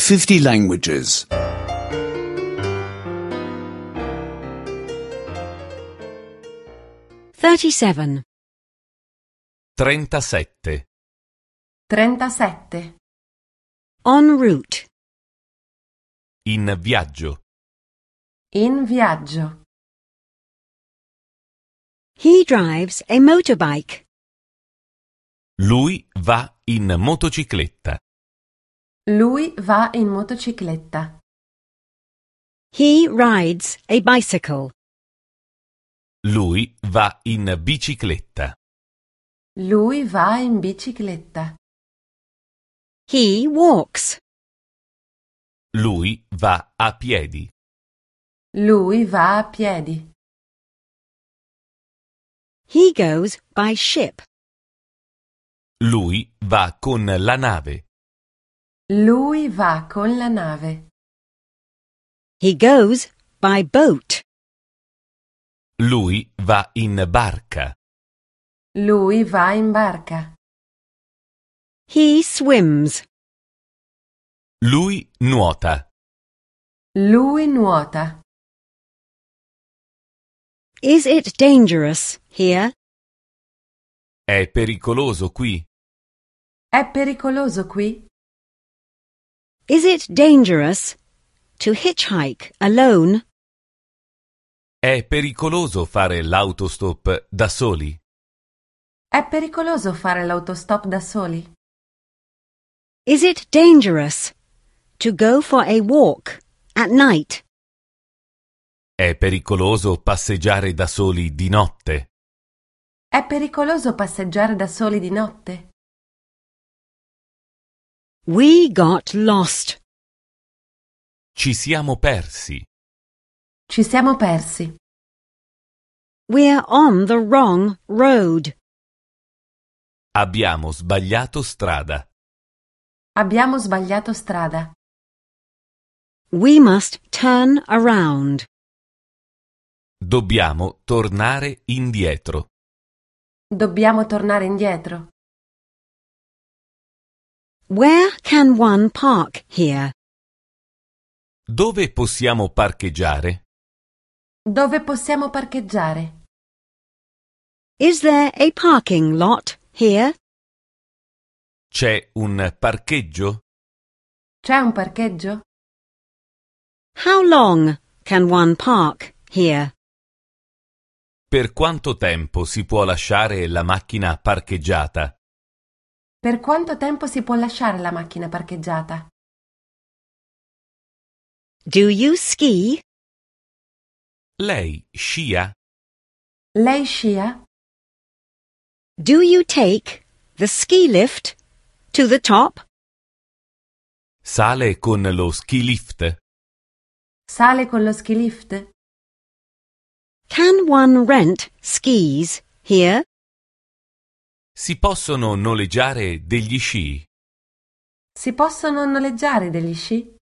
50 languages. 37. 37. 37. En route. In viaggio. In viaggio. He drives a motorbike. Lui va in motocicletta. Lui va in motocicletta. He rides a bicycle. Lui va in bicicletta. Lui va in bicicletta. He walks. Lui va a piedi. Lui va a piedi. He goes by ship. Lui va con la nave. Lui va con la nave. He goes by boat. Lui va in barca. Lui va in barca. He swims. Lui nuota. Lui nuota. Is it dangerous here? È pericoloso qui. È pericoloso qui? Is it dangerous to hitchhike alone? È pericoloso fare l'autostop da soli. È pericoloso fare l'autostop da soli? Is it dangerous to go for a walk at night? È pericoloso passeggiare da soli di notte. È pericoloso passeggiare da soli di notte? We got lost. Ci siamo persi. Ci siamo persi. We're on the wrong road. Abbiamo sbagliato strada. Abbiamo sbagliato strada. We must turn around. Dobbiamo tornare indietro. Dobbiamo tornare indietro. Where can one park here? Dove possiamo parcheggiare? Dove possiamo parcheggiare? Is there a parking lot here? C'è un parcheggio? C'è un parcheggio? How long can one park here? Per quanto tempo si può lasciare la macchina parcheggiata? Per quanto tempo si può lasciare la macchina parcheggiata? Do you ski? Lei scia? Lei scia? Do you take the ski lift to the top? Sale con lo ski lift? Sale con lo ski lift? Can one rent skis here? Si possono noleggiare degli sci? Si possono noleggiare degli sci?